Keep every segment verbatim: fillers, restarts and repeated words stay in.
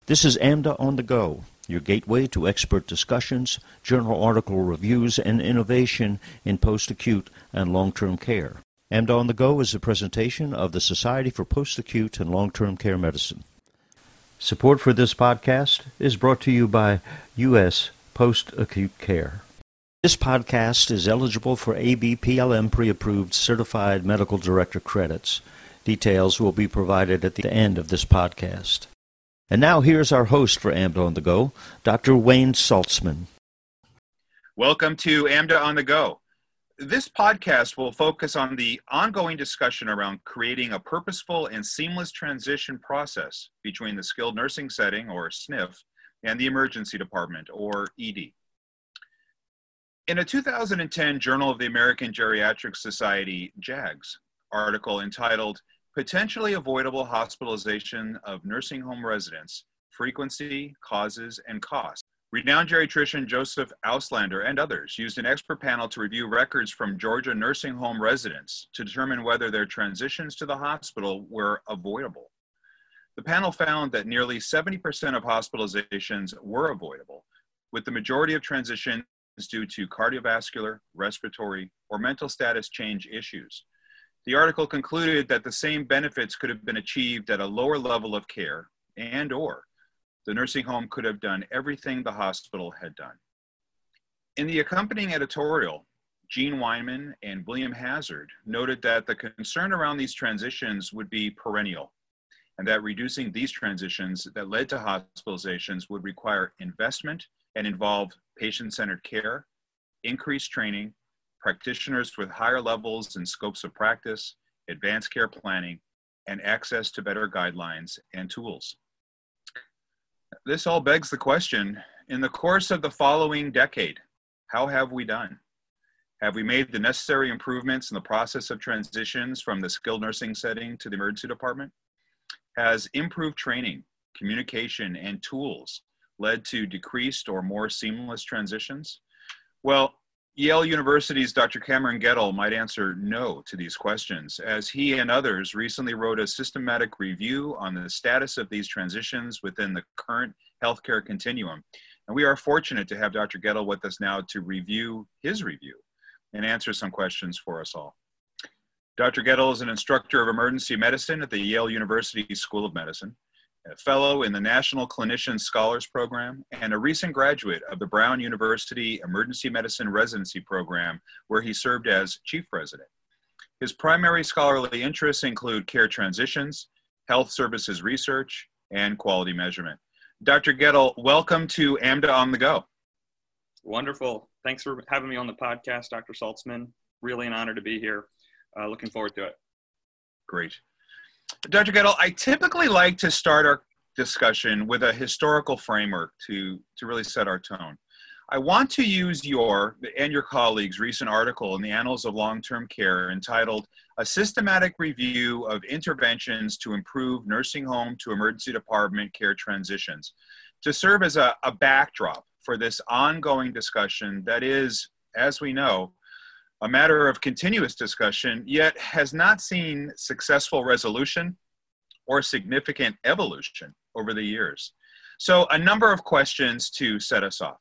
This is AMDA on the Go, your gateway to expert discussions, journal article reviews, and innovation in post-acute and long-term care. AMDA on the Go is a presentation of the Society for Post-Acute and Long-Term Care Medicine. Support for this podcast is brought to you by U S Post-Acute Care. This podcast is eligible for A B P L M pre-approved Certified Medical Director credits. Details will be provided at the end of this podcast. And now here's our host for AMDA on the Go, Doctor Wayne Saltzman. Welcome to AMDA on the Go. This podcast will focus on the ongoing discussion around creating a purposeful and seamless transition process between the skilled nursing setting, or S N F, and the emergency department, or E D. In a two thousand ten Journal of the American Geriatric Society, JAGS, article entitled Potentially Avoidable Hospitalization of Nursing Home Residents, Frequency, Causes, and Costs, renowned geriatrician Joseph Auslander and others used an expert panel to review records from Georgia nursing home residents to determine whether their transitions to the hospital were avoidable. The panel found that nearly seventy percent of hospitalizations were avoidable, with the majority of transitions due to cardiovascular, respiratory, or mental status change issues. The article concluded that the same benefits could have been achieved at a lower level of care, and or the nursing home could have done everything the hospital had done. In the accompanying editorial, Gene Weinman and William Hazard noted that the concern around these transitions would be perennial, and that reducing these transitions that led to hospitalizations would require investment and involve patient-centered care, increased training, practitioners with higher levels and scopes of practice, advanced care planning, and access to better guidelines and tools. This all begs the question, in the course of the following decade, how have we done? Have we made the necessary improvements in the process of transitions from the skilled nursing setting to the emergency department? Has improved training, communication, and tools led to decreased or more seamless transitions? Well, Yale University's Doctor Cameron Goettl might answer no to these questions, as he and others recently wrote a systematic review on the status of these transitions within the current healthcare continuum. And we are fortunate to have Doctor Goettl with us now to review his review and answer some questions for us all. Doctor Goettl is an instructor of emergency medicine at the Yale University School of Medicine, a fellow in the National Clinician Scholars Program, and a recent graduate of the Brown University Emergency Medicine Residency Program, where he served as chief resident. His primary scholarly interests include care transitions, health services research, and quality measurement. Doctor Goettl, welcome to AMDA on the Go. Wonderful. Thanks for having me on the podcast, Doctor Saltzman. Really an honor to be here. Uh, looking forward to it. Great. Doctor Goettl, I typically like to start our discussion with a historical framework to, to really set our tone. I want to use your and your colleagues' recent article in the Annals of Long-Term Care entitled A Systematic Review of Interventions to Improve Nursing Home to Emergency Department Care Transitions to serve as a, a backdrop for this ongoing discussion that is, as we know, a matter of continuous discussion, yet has not seen successful resolution or significant evolution over the years. So a number of questions to set us off.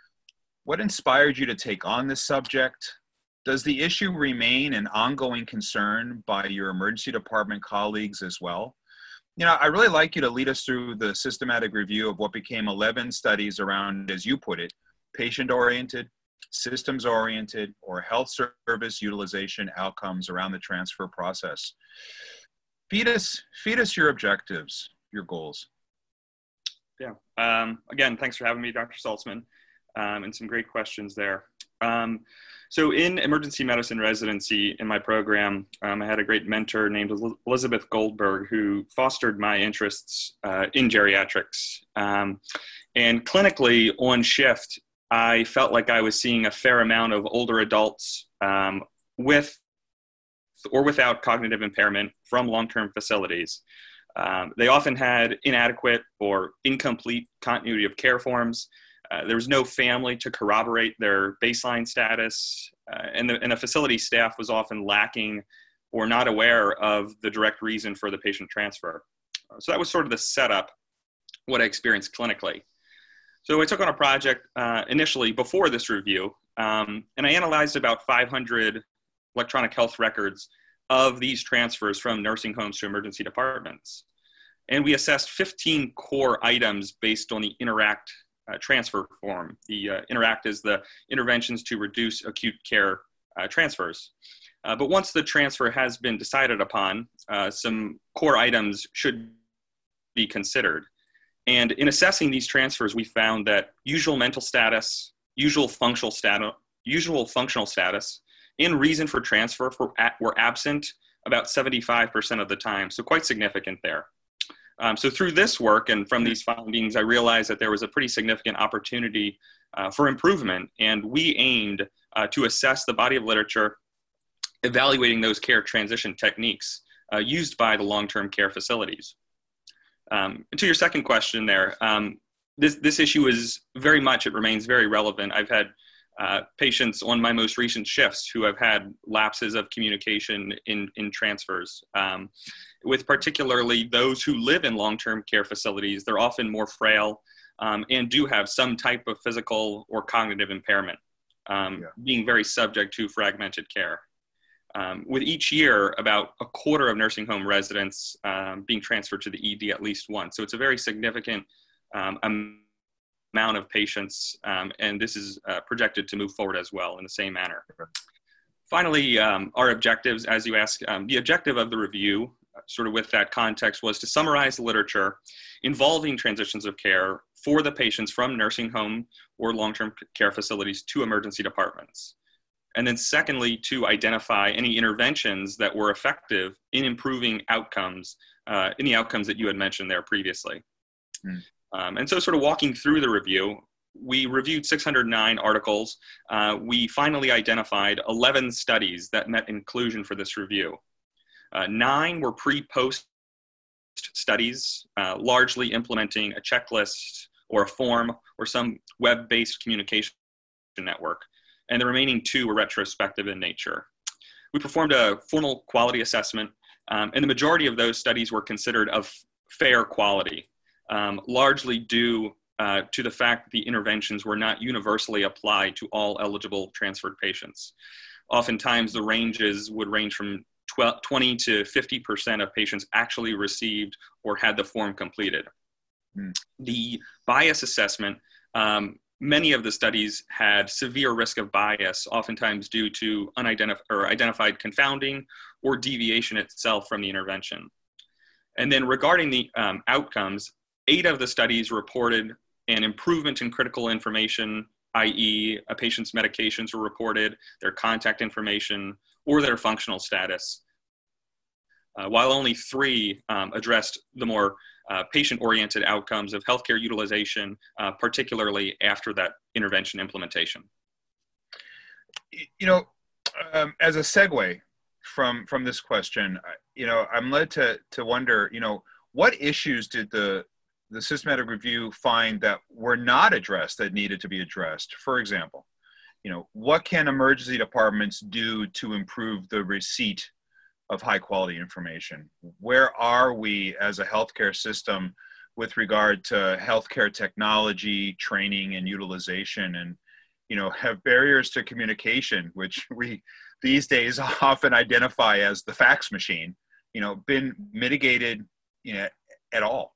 What inspired you to take on this subject? Does the issue remain an ongoing concern by your emergency department colleagues as well? You know, I really like you to lead us through the systematic review of what became eleven studies around, as you put it, patient-oriented, systems-oriented, or health service utilization outcomes around the transfer process. Feed us, feed us your objectives, your goals. Yeah. Um, again, thanks for having me, Doctor Saltzman, um, and some great questions there. Um, so in emergency medicine residency in my program, um, I had a great mentor named Elizabeth Goldberg who fostered my interests uh, in geriatrics. Um, and clinically on shift, I felt like I was seeing a fair amount of older adults um, with or without cognitive impairment from long-term facilities. Um, they often had inadequate or incomplete continuity of care forms. Uh, there was no family to corroborate their baseline status, uh, and, the, and the facility staff was often lacking or not aware of the direct reason for the patient transfer. Uh, so that was sort of the setup what I experienced clinically. So I took on a project uh, initially before this review, um, and I analyzed about five hundred electronic health records of these transfers from nursing homes to emergency departments. And we assessed fifteen core items based on the INTERACT uh, transfer form. The uh, INTERACT is the interventions to reduce acute care uh, transfers. Uh, but once the transfer has been decided upon, uh, some core items should be considered. And in assessing these transfers, we found that usual mental status, usual functional status, usual functional status, and reason for transfer for, were absent about seventy-five percent of the time, so quite significant there. Um, so through this work and from these findings, I realized that there was a pretty significant opportunity uh, for improvement, and we aimed uh, to assess the body of literature evaluating those care transition techniques uh, used by the long-term care facilities. Um, and to your second question there, um, this, this issue is very much, it remains very relevant. I've had uh, patients on my most recent shifts who have had lapses of communication in, in transfers. Um, with particularly those who live in long-term care facilities, they're often more frail um, and do have some type of physical or cognitive impairment, um, yeah. being very subject to fragmented care. Um, with each year, about a quarter of nursing home residents um, being transferred to the E D at least once. So it's a very significant um, amount of patients, um, and this is uh, projected to move forward as well in the same manner. Finally, um, our objectives, as you asked, um, the objective of the review, uh, sort of with that context, was to summarize the literature involving transitions of care for the patients from nursing home or long-term care facilities to emergency departments. And then secondly, to identify any interventions that were effective in improving outcomes, uh, in the outcomes that you had mentioned there previously. Mm. Um, and so sort of walking through the review, we reviewed six hundred nine articles. Uh, we finally identified eleven studies that met inclusion for this review. Uh, nine were pre-post studies, uh, largely implementing a checklist or a form or some web-based communication network. And the remaining two were retrospective in nature. We performed a formal quality assessment, um, and the majority of those studies were considered of fair quality, um, largely due uh, to the fact that the interventions were not universally applied to all eligible transferred patients. Oftentimes, the ranges would range from twenty to fifty percent of patients actually received or had the form completed. Mm. The bias assessment, um, many of the studies had severe risk of bias, oftentimes due to unidentified or identified confounding or deviation itself from the intervention. And then regarding the um, outcomes, eight of the studies reported an improvement in critical information, that is a patient's medications were reported, their contact information, or their functional status, uh, while only three um, addressed the more Uh, patient-oriented outcomes of healthcare utilization, uh, particularly after that intervention implementation. You know, um, as a segue from from this question, you know, I'm led to to wonder, you know, what issues did the the systematic review find that were not addressed that needed to be addressed? For example, you know, what can emergency departments do to improve the receipt of high quality information? Where are we as a healthcare system with regard to healthcare technology, training, and utilization? And, you know, have barriers to communication, which we these days often identify as the fax machine, you know, been mitigated, you know, at all?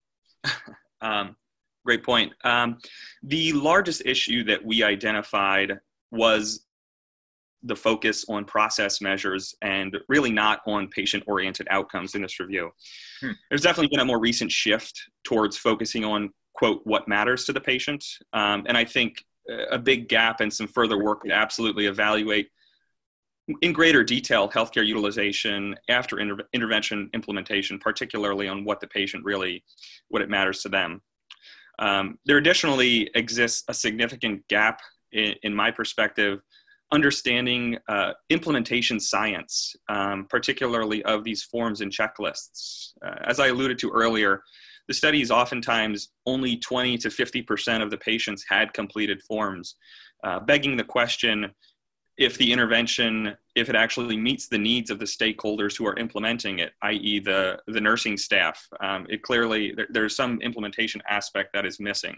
um, great point. Um, the largest issue that we identified was the focus on process measures and really not on patient-oriented outcomes in this review. Hmm. There's definitely been a more recent shift towards focusing on, quote, what matters to the patient. Um, and I think a big gap and some further work to absolutely evaluate in greater detail healthcare utilization after inter- intervention implementation, particularly on what the patient really, what it matters to them. Um, there additionally exists a significant gap in, in my perspective, understanding uh, implementation science, um, particularly of these forms and checklists. Uh, as I alluded to earlier, the studies oftentimes only twenty to fifty percent of the patients had completed forms, uh, begging the question, if the intervention, if it actually meets the needs of the stakeholders who are implementing it, that is the, the nursing staff. Um, it clearly, there, there's some implementation aspect that is missing.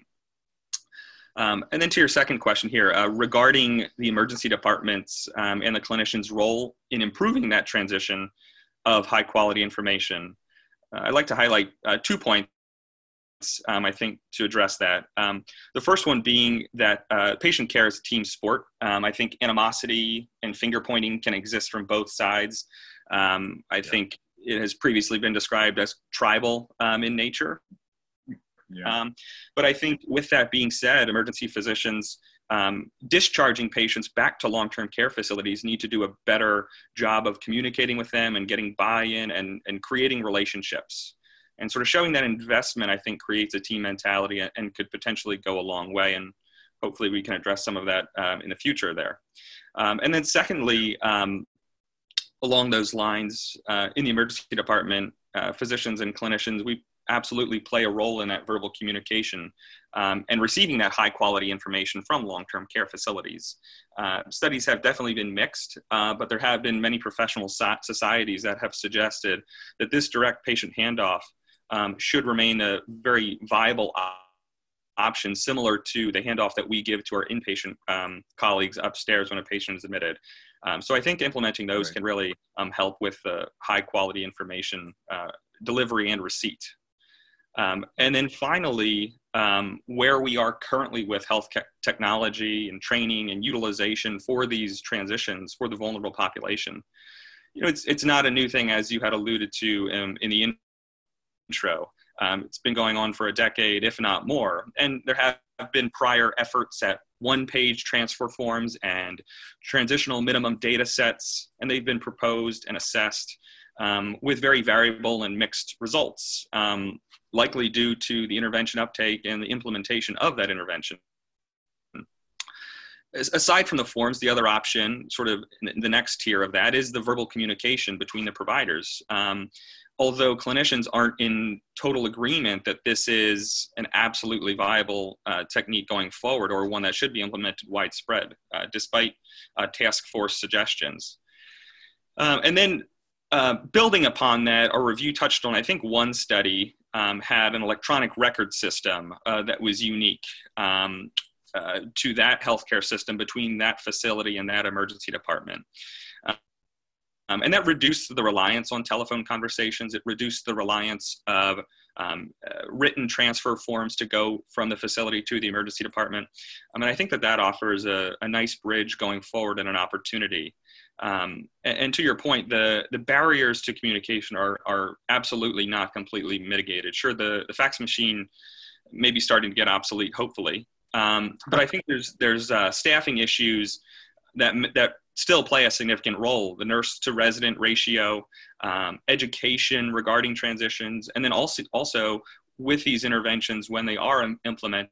Um, and then to your second question here, uh, regarding the emergency departments um, and the clinician's role in improving that transition of high quality information, uh, I'd like to highlight uh, two points, um, I think, to address that. Um, the first one being that uh, patient care is a team sport. Um, I think animosity and finger pointing can exist from both sides. Um, I yeah. think it has previously been described as tribal um, in nature. Yeah. Um, but I think with that being said, emergency physicians um, discharging patients back to long-term care facilities need to do a better job of communicating with them and getting buy-in and, and creating relationships. And sort of showing that investment, I think, creates a team mentality and, and could potentially go a long way. And hopefully we can address some of that um, in the future there. Um, and then secondly, um, along those lines, uh, in the emergency department, uh, physicians and clinicians, we absolutely play a role in that verbal communication um, and receiving that high quality information from long-term care facilities. Uh, studies have definitely been mixed, uh, but there have been many professional so- societies that have suggested that this direct patient handoff um, should remain a very viable op- option, similar to the handoff that we give to our inpatient um, colleagues upstairs when a patient is admitted. Um, so I think implementing those right. can really um, help with the high quality information uh, delivery and receipt. Um, and then finally, um, where we are currently with health ca- technology and training and utilization for these transitions for the vulnerable population, you know, it's it's not a new thing, as you had alluded to um, in the intro. Um, it's been going on for a decade, if not more. And there have been prior efforts at one-page transfer forms and transitional minimum data sets, and they've been proposed and assessed um, with very variable and mixed results. Um, likely due to the intervention uptake and the implementation of that intervention. Aside from the forms, the other option, sort of the next tier of that, is the verbal communication between the providers. Um, although clinicians aren't in total agreement that this is an absolutely viable uh, technique going forward, or one that should be implemented widespread, uh, despite uh, task force suggestions. Um, and then uh, building upon that, our review touched on, I think, one study Um, had an electronic record system uh, that was unique um, uh, to that healthcare system between that facility and that emergency department. Uh, um, and that reduced the reliance on telephone conversations. It reduced the reliance of um, uh, written transfer forms to go from the facility to the emergency department. I mean, I think that that offers a, a nice bridge going forward and an opportunity. Um, and, and to your point, the, the barriers to communication are, are absolutely not completely mitigated. Sure, the, the fax machine may be starting to get obsolete, hopefully. Um, but I think there's, there's uh, staffing issues that, that still play a significant role. The nurse to resident ratio, um, education regarding transitions, and then also, also with these interventions, when they are implemented,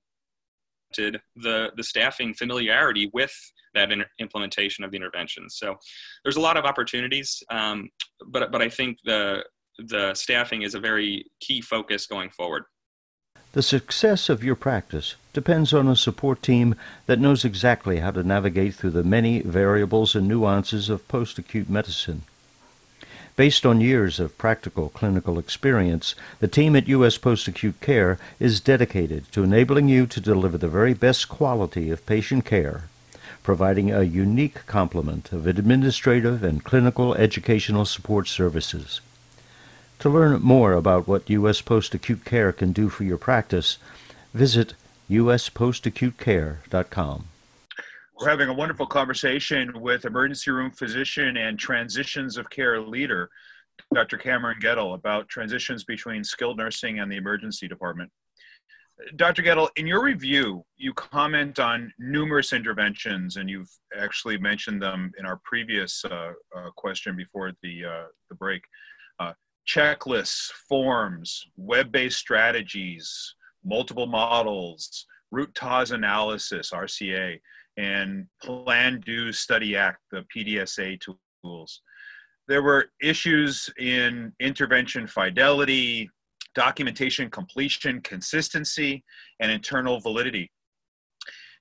the, the staffing familiarity with that in, implementation of the intervention. So there's a lot of opportunities, um, but, but I think the, the staffing is a very key focus going forward. The success of your practice depends on a support team that knows exactly how to navigate through the many variables and nuances of post-acute medicine. Based on years of practical clinical experience, the team at U S Post-Acute Care is dedicated to enabling you to deliver the very best quality of patient care, providing a unique complement of administrative and clinical educational support services. To learn more about what U S Post-Acute Care can do for your practice, visit u s post acute care dot com. We're having a wonderful conversation with emergency room physician and transitions of care leader, Doctor Cameron Goettl, about transitions between skilled nursing and the emergency department. Doctor Goettl, in your review, you comment on numerous interventions, and you've actually mentioned them in our previous uh, uh, question before the, uh, the break. Uh, checklists, forms, web-based strategies, multiple models, root cause analysis, R C A, and Plan, Do, Study, Act, the P D S A tools. There were issues in intervention fidelity, documentation completion, consistency, and internal validity.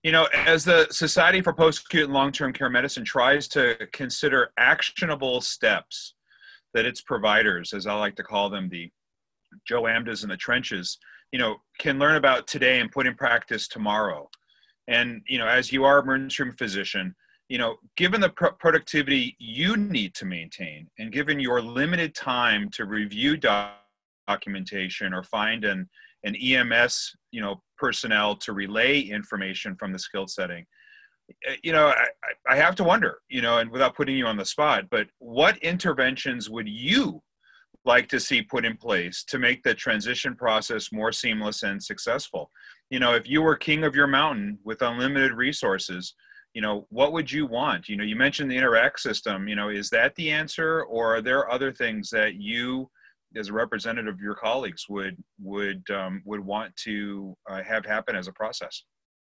You know, as the Society for Post-Acute and Long-Term Care Medicine tries to consider actionable steps that its providers, as I like to call them, the Joe Amdas in the trenches, you know, can learn about today and put in practice tomorrow. And, you know, as you are an emergency room physician, you know, given the pro- productivity you need to maintain and given your limited time to review doc- documentation or find an, an E M S, you know, personnel to relay information from the skilled setting, you know, I, I have to wonder, you know, and without putting you on the spot, but what interventions would you like to see put in place to make the transition process more seamless and successful? You know, if you were king of your mountain with unlimited resources, you know, what would you want? You know, you mentioned the Interact system, you know, is that the answer, or are there other things that you, as a representative of your colleagues, would would um, would want to uh, have happen as a process?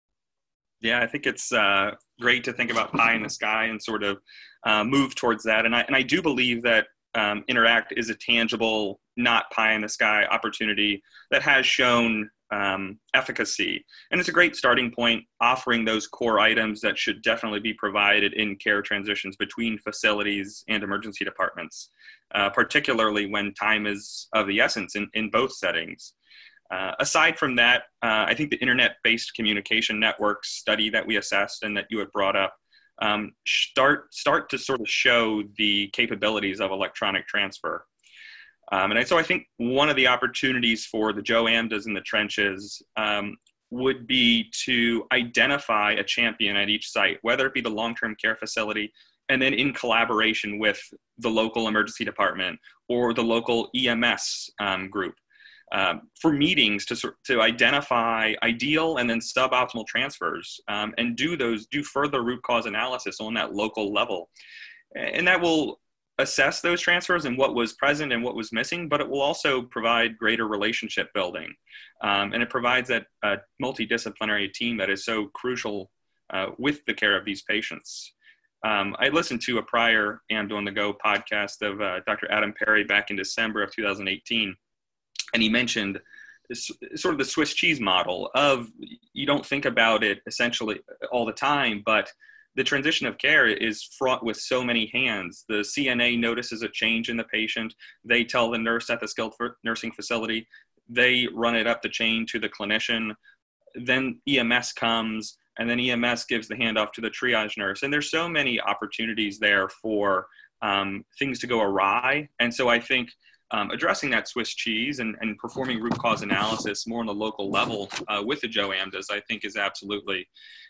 Yeah, I think it's uh, great to think about pie in the sky and sort of uh, move towards that. And I and I do believe that um, Interact is a tangible, not pie in the sky opportunity that has shown um, efficacy. And it's a great starting point, offering those core items that should definitely be provided in care transitions between facilities and emergency departments, uh, particularly when time is of the essence in, in both settings. Uh, aside from that, uh, I think the internet-based communication networks study that we assessed and that you had brought up um, start start to sort of show the capabilities of electronic transfer. Um, and I, so I think one of the opportunities for the Joe Amdas in the trenches um, would be to identify a champion at each site, whether it be the long-term care facility, and then in collaboration with the local emergency department or the local E M S um, group. Um, for meetings to to identify ideal and then suboptimal transfers um, and do those do further root cause analysis on that local level, and that will assess those transfers and what was present and what was missing, but it will also provide greater relationship building, um, and it provides that uh, multidisciplinary team that is so crucial uh, with the care of these patients. Um, I listened to a prior AMDA on the Go podcast of uh, Doctor Adam Perry back in December of two thousand eighteen. And he mentioned this, sort of the Swiss cheese model of, you don't think about it essentially all the time, but the transition of care is fraught with so many hands. The C N A notices a change in the patient. They tell the nurse at the skilled nursing facility. They run it up the chain to the clinician. Then E M S comes, and then E M S gives the handoff to the triage nurse. And there's so many opportunities there for um, things to go awry. And so I think Um, addressing that Swiss cheese and, and performing root cause analysis more on the local level uh, with the Joe Amdas, I think is absolutely,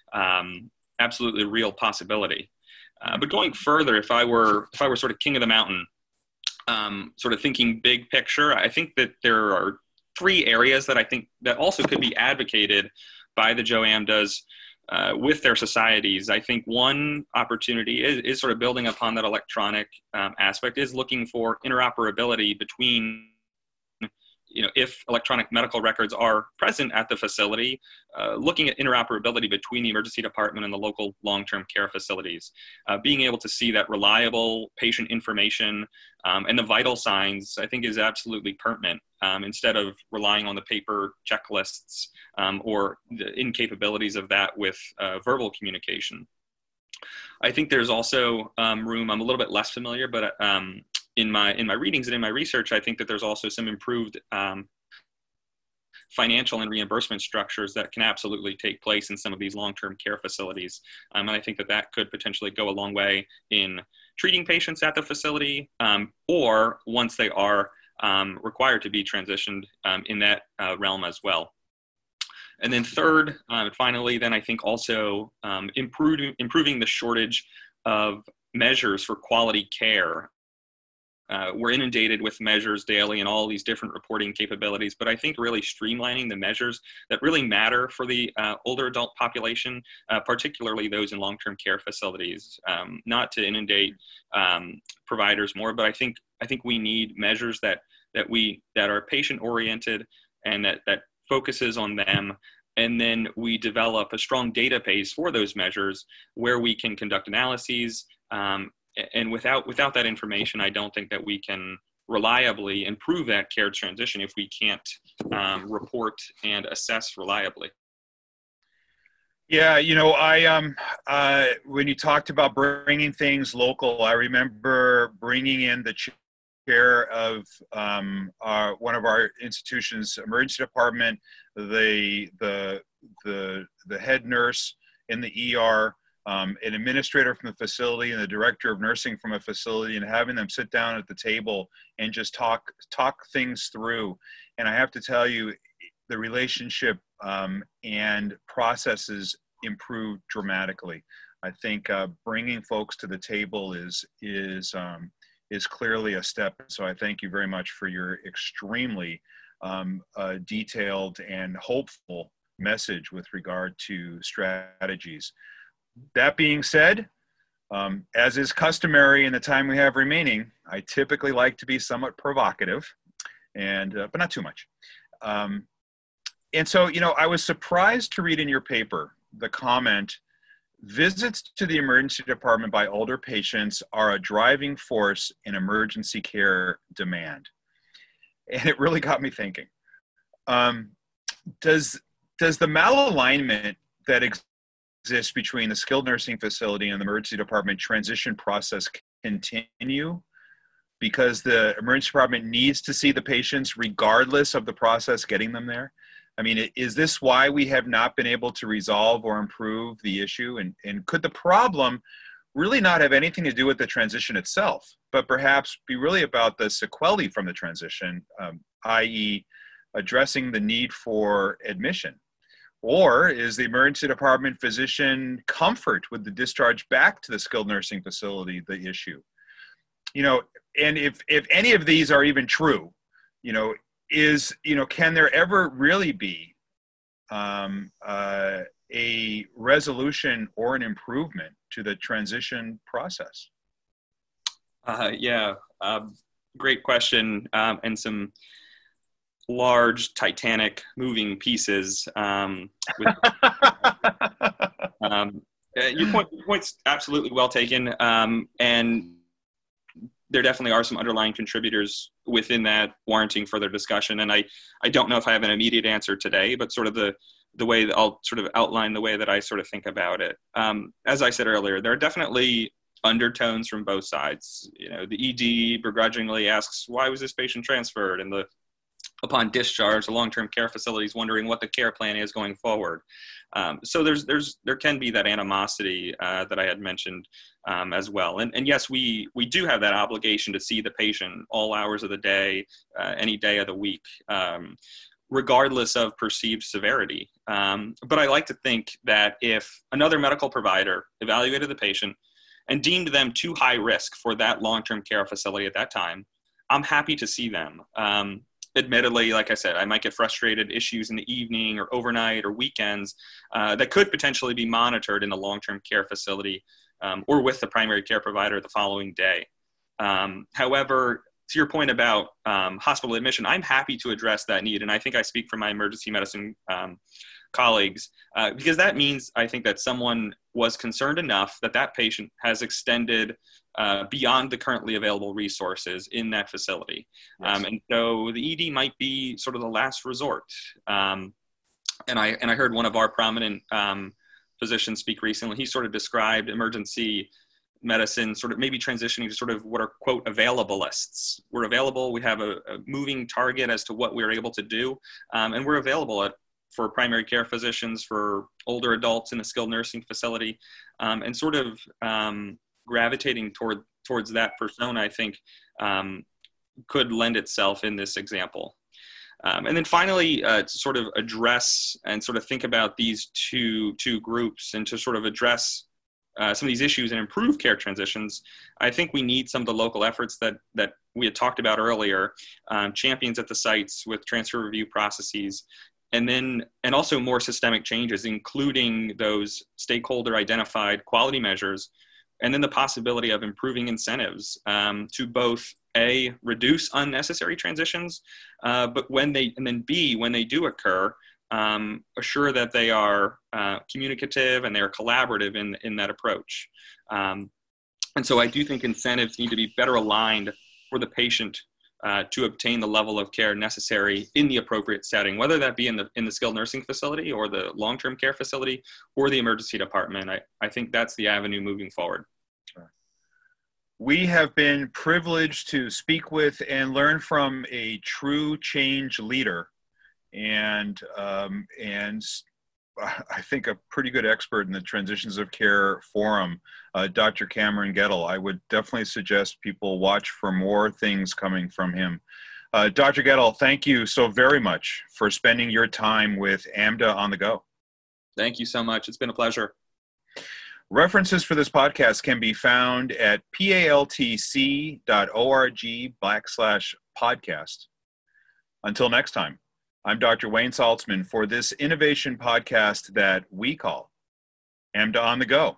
um, absolutely a real possibility. Uh, but going further, if I were, if I were sort of king of the mountain, um, sort of thinking big picture, I think that there are three areas that I think that also could be advocated by the Joe Amdas Uh, with their societies. I think one opportunity is, is sort of building upon that electronic um, aspect, is looking for interoperability between, you know, if electronic medical records are present at the facility, uh, looking at interoperability between the emergency department and the local long-term care facilities, uh, being able to see that reliable patient information um, and the vital signs, I think, is absolutely pertinent, um, instead of relying on the paper checklists um, or the incapabilities of that with uh, verbal communication. I think there's also um, room, I'm a little bit less familiar, but um, in my in my readings and in my research, I think that there's also some improved um, financial and reimbursement structures that can absolutely take place in some of these long-term care facilities. Um, and I think that that could potentially go a long way in treating patients at the facility, um, or once they are um, required to be transitioned um, in that uh, realm as well. And then third, uh, finally, then I think also um, improving, improving the shortage of measures for quality care. Uh, we're inundated with measures daily and all these different reporting capabilities, but I think really streamlining the measures that really matter for the uh, older adult population, uh, particularly those in long-term care facilities, um, not to inundate um, providers more, but I think I think we need measures that that we that are patient-oriented and that that focuses on them. And then we develop a strong database for those measures where we can conduct analyses. Um, and without without that information, I don't think that we can reliably improve that care transition if we can't um, report and assess reliably. Yeah, you know, I um, uh, when you talked about bringing things local, I remember bringing in the chair of um, our, one of our institutions' emergency department, the the the the head nurse in the E R, um, an administrator from the facility, and the director of nursing from a facility, and having them sit down at the table and just talk talk things through. And I have to tell you, the relationship um, and processes improved dramatically. I think uh, bringing folks to the table is is um, is clearly a step. So I thank you very much for your extremely um, uh, detailed and hopeful message with regard to strategies. That being said, um, as is customary in the time we have remaining, I typically like to be somewhat provocative, and uh, but not too much. Um, And so, you know, I was surprised to read in your paper the comment, visits to the emergency department by older patients are a driving force in emergency care demand. And it really got me thinking. Um, does, does the malalignment that exists between the skilled nursing facility and the emergency department transition process continue? Because the emergency department needs to see the patients regardless of the process getting them there? I mean, is this why we have not been able to resolve or improve the issue? And, and could the problem really not have anything to do with the transition itself, but perhaps be really about the sequelae from the transition, um, that is addressing the need for admission? Or is the emergency department physician comfort with the discharge back to the skilled nursing facility the issue? You know, and if, if any of these are even true, you know, is, you know, can there ever really be um, uh, a resolution or an improvement to the transition process? Uh, yeah, um, great question, um, and some large, titanic, moving pieces. Um, with, um, your point, your point's absolutely well taken, um, and there definitely are some underlying contributors within that warranting further discussion. And I, I don't know if I have an immediate answer today, but sort of the, the way that I'll sort of outline the way that I sort of think about it. Um, as I said earlier, there are definitely undertones from both sides. You know, the E D begrudgingly asks, why was this patient transferred? And the, upon discharge, the long-term care facility is wondering what the care plan is going forward. Um, so there's, there's, there can be that animosity uh, that I had mentioned um, as well. And, and yes, we, we do have that obligation to see the patient all hours of the day, uh, any day of the week, um, regardless of perceived severity. Um, but I like to think that if another medical provider evaluated the patient and deemed them too high risk for that long-term care facility at that time, I'm happy to see them. Um, Admittedly, like I said, I might get frustrated issues in the evening or overnight or weekends uh, that could potentially be monitored in a long-term care facility um, or with the primary care provider the following day. Um, however, to your point about um, hospital admission, I'm happy to address that need. And I think I speak for my emergency medicine um, colleagues uh, because that means I think that someone was concerned enough that that patient has extended Uh, beyond the currently available resources in that facility. Yes. Um, and so the E D might be sort of the last resort. Um, and I and I heard one of our prominent um, physicians speak recently. He sort of described emergency medicine sort of maybe transitioning to sort of what are, quote, available lists. We're available. We have a, a moving target as to what we're able to do. Um, and we're available at for primary care physicians, for older adults in a skilled nursing facility, um, and sort of um, gravitating toward towards that persona, I think, um, could lend itself in this example. Um, and then finally, uh, to sort of address and sort of think about these two two groups and to sort of address uh, some of these issues and improve care transitions, I think we need some of the local efforts that that we had talked about earlier, um, champions at the sites with transfer review processes, and then and also more systemic changes, including those stakeholder identified quality measures, and then the possibility of improving incentives um, to both A, reduce unnecessary transitions, uh, but when they, and then B, when they do occur, um, assure that they are uh, communicative and they are collaborative in, in that approach. Um, and so I do think incentives need to be better aligned for the patient uh, to obtain the level of care necessary in the appropriate setting, whether that be in the in the skilled nursing facility or the long-term care facility or the emergency department. I, I think that's the avenue moving forward. We have been privileged to speak with and learn from a true change leader, and um, and I think a pretty good expert in the Transitions of Care Forum, uh, Doctor Cameron Goettl. I would definitely suggest people watch for more things coming from him. Uh, Doctor Goettl, thank you so very much for spending your time with AMDA on the Go. Thank you so much. It's been a pleasure. References for this podcast can be found at paltc dot org backslash podcast. Until next time, I'm Doctor Wayne Saltzman for this innovation podcast that we call AMDA on the Go.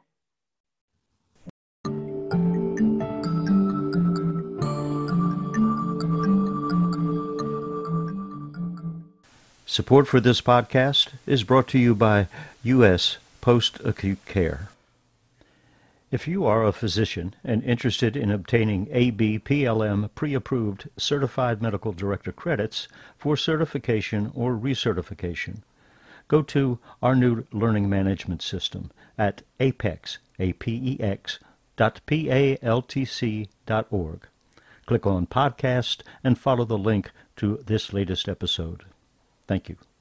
Support for this podcast is brought to you by U S Post-Acute Care. If you are a physician and interested in obtaining A B P L M pre-approved Certified Medical Director credits for certification or recertification, go to our new learning management system at apex, A P E X, dot P A L T C dot org. Click on Podcast and follow the link to this latest episode. Thank you.